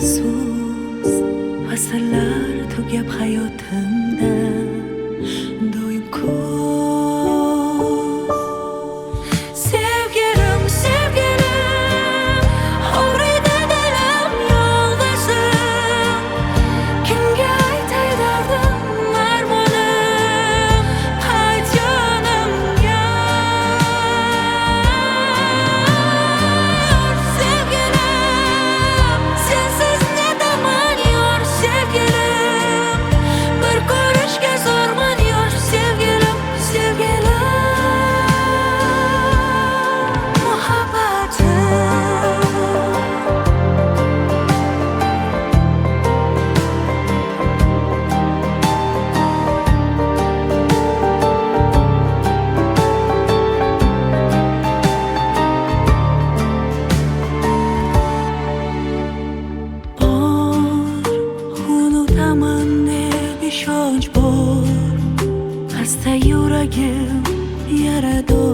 afsus fasllar tugab hayotimda doim kuz. Sevgilim, sevgilim, og'riydi dilim yolg'izim. Kimga aytay dardim armonim, qayt yonimga. Sevgilim, sensiz nedaman yor sevgilim. Bir ko'rishga zo'rman yor sevgilim, sevgilim. Muhabbatim unutaman deb ishonch bor, xasta yuragim yarador.